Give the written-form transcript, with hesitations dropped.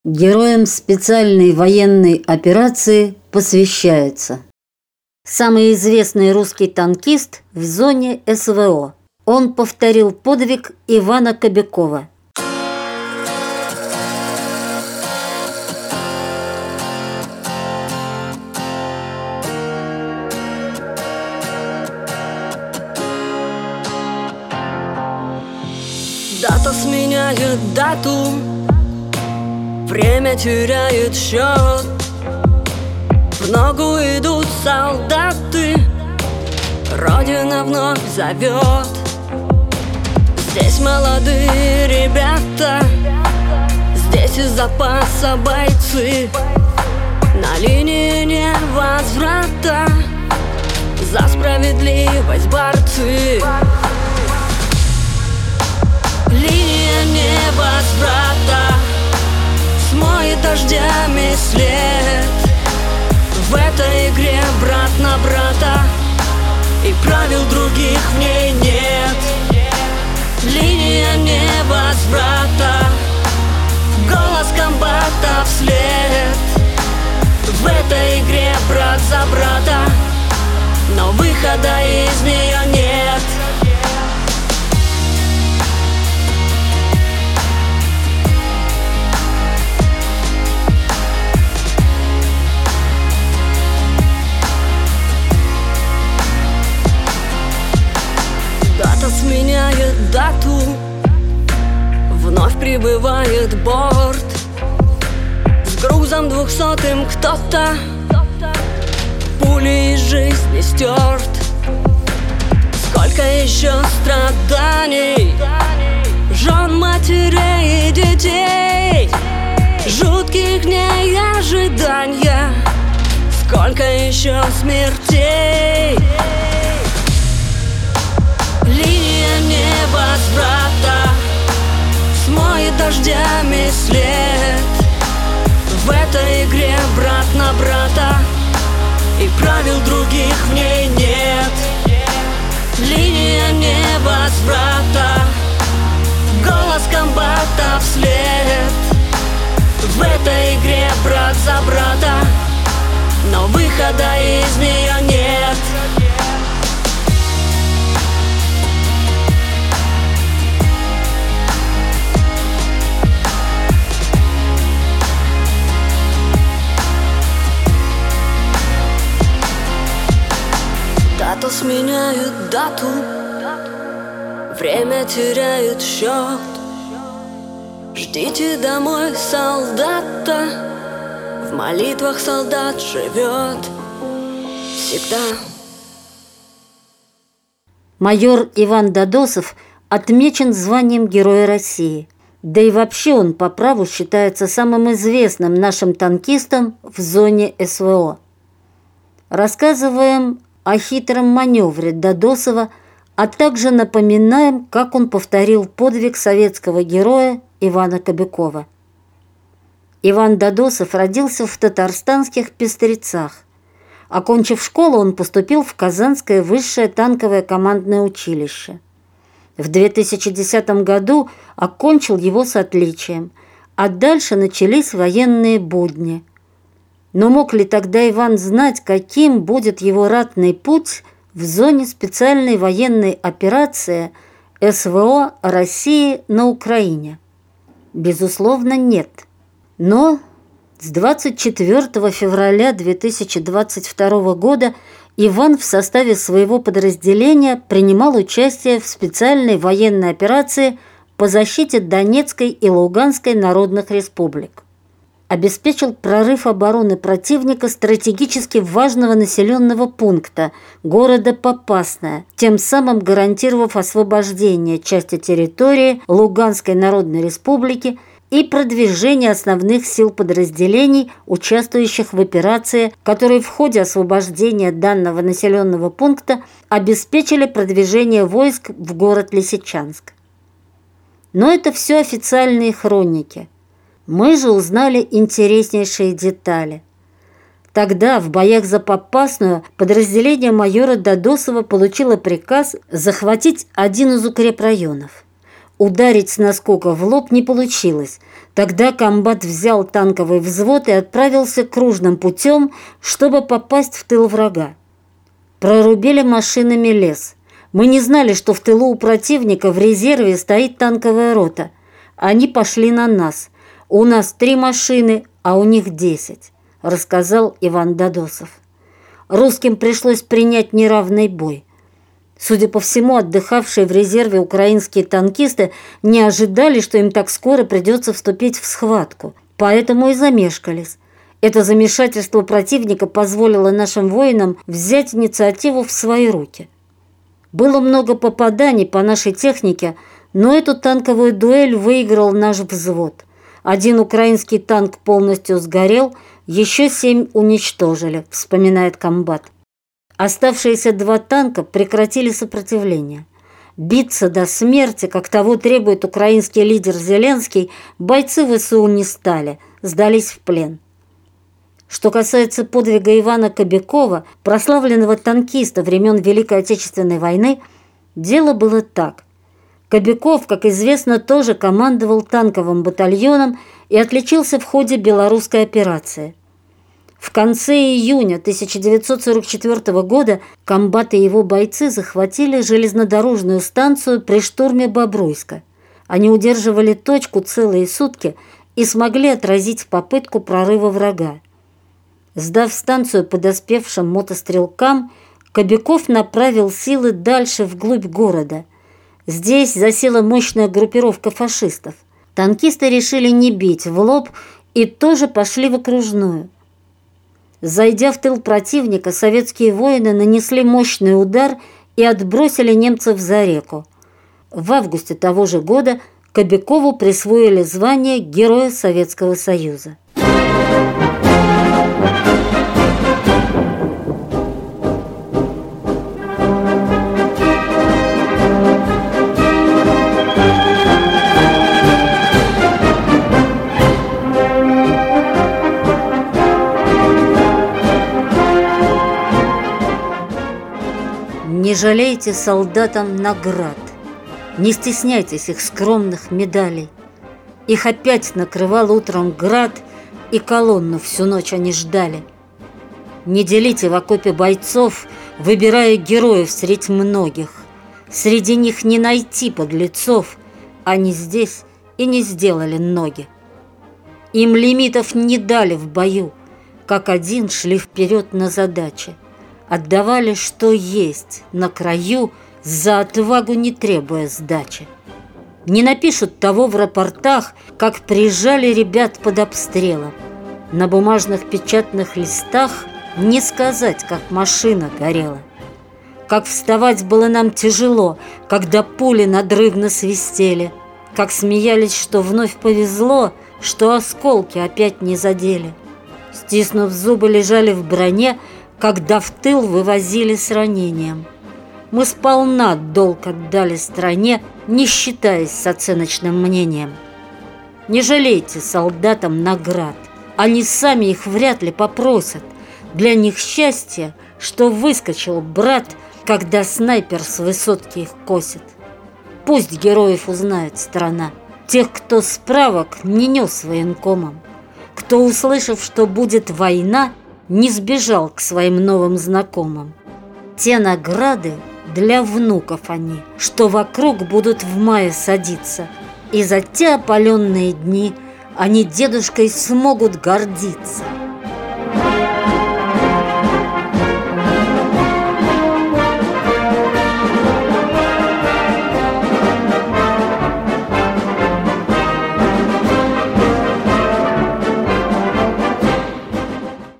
Героям специальной военной операции посвящается. Самый известный русский танкист в зоне СВО. Он повторил подвиг Ивана Кобякова. Дата сменяет дату, время теряет счет. В ногу идут солдаты, Родина вновь зовет. Здесь молодые ребята, здесь из запаса бойцы. На линии невозврата за справедливость борцы. Линия невозврата смоет дождями след. В этой игре брат на брата, и правил других в ней нет. Линия невозврата, голос комбата вслед. В этой игре брат за брата, но выхода из нее нет. Дата сменяет дату, вновь прибывает борт. С грузом 200-м кто-то пулей из жизни стерт. Сколько еще страданий, жен, матерей и детей, жутких дней ожидания. Сколько еще смертей. Линия невозврата смоет дождями след. В этой игре брат на брата, и правил других в ней нет. Линия невозврата, голос комбата вслед. В этой игре брат за брата, но выхода из нее нет. Дата сменяет дату, время теряет счет. Ждите домой солдата, в молитвах солдат живет всегда. Майор Иван Дадосов отмечен званием Героя России. Да и вообще он по праву считается самым известным нашим танкистом в зоне СВО. Рассказываем о хитром маневре Дадосова, а также напоминаем, как он повторил подвиг советского героя Ивана Кобякова. Иван Дадосов родился в татарстанских Пестрецах. Окончив школу, он поступил в Казанское высшее танковое командное училище. В 2010 году окончил его с отличием, а дальше начались военные будни. Но мог ли тогда Иван знать, каким будет его ратный путь в зоне специальной военной операции СВО России на Украине? Безусловно, нет. Но с 24 февраля 2022 года Иван в составе своего подразделения принимал участие в специальной военной операции по защите Донецкой и Луганской народных республик. Обеспечил прорыв обороны противника стратегически важного населенного пункта города Попасная, тем самым гарантировав освобождение части территории Луганской Народной Республики и продвижение основных сил подразделений, участвующих в операции, которые в ходе освобождения данного населенного пункта обеспечили продвижение войск в город Лисичанск. Но это все официальные хроники. Мы же узнали интереснейшие детали. Тогда в боях за Попасную подразделение майора Дадосова получило приказ захватить один из укрепрайонов. Ударить с наскока в лоб не получилось. Тогда комбат взял танковый взвод и отправился кружным путем, чтобы попасть в тыл врага. Прорубили машинами лес. Мы не знали, что в тылу у противника в резерве стоит танковая рота. Они пошли на нас. У нас 3 машины, а у них 10, рассказал Иван Дадосов. Русским пришлось принять неравный бой. Судя по всему, отдыхавшие в резерве украинские танкисты не ожидали, что им так скоро придется вступить в схватку, поэтому и замешкались. Это замешательство противника позволило нашим воинам взять инициативу в свои руки. Было много попаданий по нашей технике, но эту танковую дуэль выиграл наш взвод. 1 украинский танк полностью сгорел, еще 7 уничтожили, вспоминает комбат. Оставшиеся 2 танка прекратили сопротивление. Биться до смерти, как того требует украинский лидер Зеленский, бойцы ВСУ не стали, сдались в плен. Что касается подвига Ивана Кобякова, прославленного танкиста времен Великой Отечественной войны, дело было так. Кобяков, как известно, тоже командовал танковым батальоном и отличился в ходе белорусской операции. В конце июня 1944 года комбат и его бойцы захватили железнодорожную станцию при штурме Бобруйска. Они удерживали точку целые сутки и смогли отразить попытку прорыва врага. Сдав станцию подоспевшим мотострелкам, Кобяков направил силы дальше вглубь города. Здесь засела мощная группировка фашистов. Танкисты решили не бить в лоб и тоже пошли в окружную. Зайдя в тыл противника, советские воины нанесли мощный удар и отбросили немцев за реку. В августе того же года Кобякову присвоили звание Героя Советского Союза. Не жалейте солдатам наград, не стесняйтесь их скромных медалей. Их опять накрывал утром град, и колонну всю ночь они ждали. Не делите в окопе бойцов, выбирая героев средь многих. Среди них не найти подлецов, они здесь и не сделали ноги. Им лимитов не дали в бою, как один шли вперед на задачи. Отдавали, что есть, на краю, за отвагу не требуя сдачи. Не напишут того в рапортах, как прижали ребят под обстрелом. На бумажных печатных листах не сказать, как машина горела. Как вставать было нам тяжело, когда пули надрывно свистели. Как смеялись, что вновь повезло, что осколки опять не задели. Стиснув зубы, лежали в броне, когда в тыл вывозили с ранением. Мы сполна долг отдали стране, не считаясь с оценочным мнением. Не жалейте солдатам наград, они сами их вряд ли попросят. Для них счастье, что выскочил брат, когда снайпер с высотки их косит. Пусть героев узнает страна, тех, кто справок не нес военкомам, кто, услышав, что будет война, не сбежал к своим новым знакомым. Те награды для внуков они, что вокруг будут в мае садиться, и за те опаленные дни они дедушкой смогут гордиться.